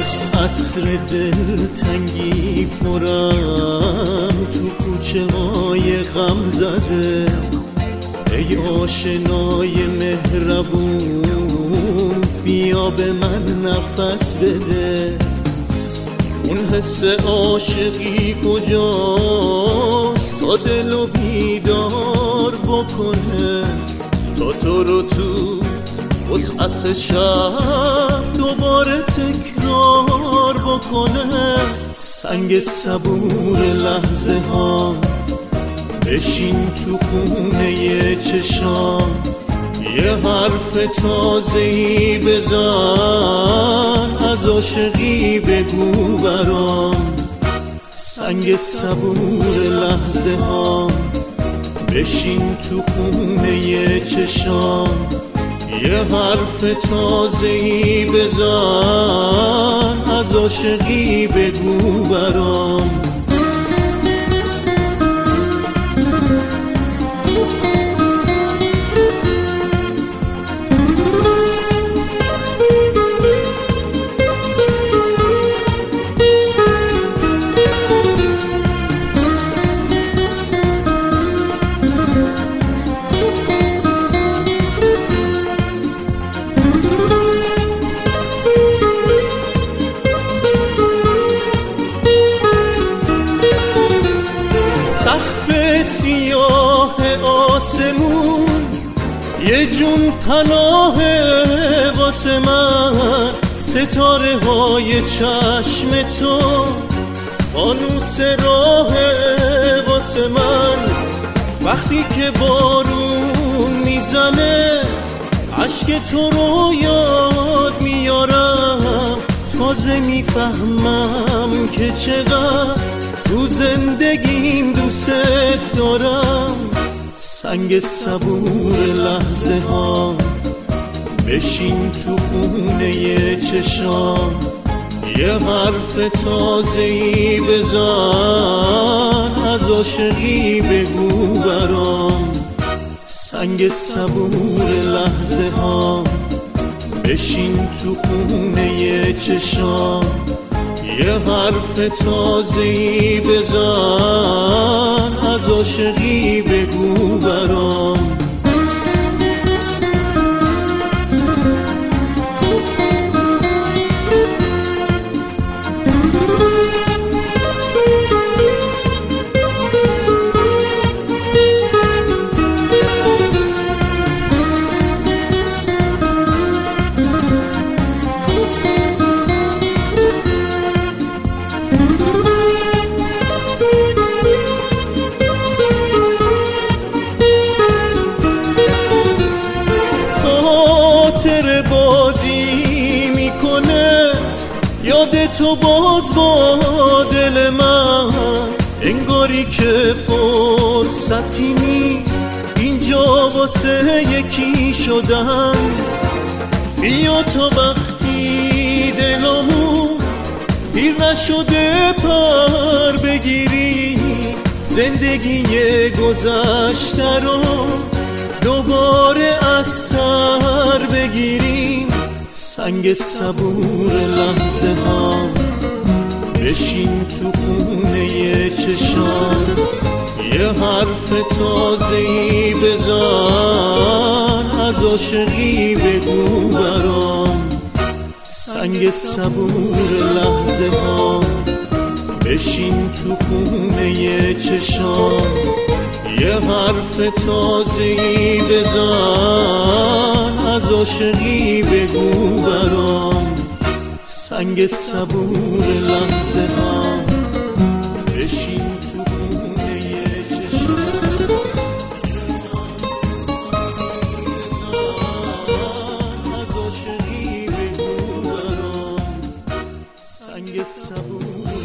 از عطر دلتنگی پرم تو کوچه های غم زده. ای آشنای مهربون بیا به من نفس بده. اون حس عاشقی کجاست تا دلو بیدار بکنه، تا تو رو تو وسعت شب دوباره تکرار بکنه. سنگ صبور لحظه ها بشین تو خونه چشام، یه حرف تازه‌ای بزن از عاشقی بگو برام. سنگ صبور لحظه ها بشین تو خونه چشام، یه حرف تازه‌ای بزن از عاشقی بگو برام. سقف سیاه آسمون یه جون پناه واسه من، ستاره های چشم تو فانوس راه واسه من. وقتی که بارون میزنه اشک تو رو یاد میارم، تازه میفهمم که چقدر تو زندگیم دوست دارم. سنگ صبور لحظه ها بشین تو خونه چشام، یه حرف تازه‌ای بزن از عاشقی بگو برام. سنگ صبور لحظه ها بشین تو خونه چشام، یه حرف تازه‌ای بزن از عاشقی بگو برام. خاطر بازی میکنه یاد تو باز با دل من، انگاری که فرصتی نیست اینجا واسه یکی شدن. بیا تا وقتی دلمون پیر نشده پر بگیری، زندگی گذشته رو دوباره از سر بگیریم. سنگ صبور لحظه ها بشین تو خونه چشام، یه حرف تازه‌ای بزن از عاشقی بگو برام. سنگ صبور لحظه ها بشین تو خونه چشام، یه حرف تازه‌ای بزن از عاشقی بگو برام. سنگ صبور لحظه ها بشین تو خونه چشام، از عاشقی بگو برام. سنگ صبور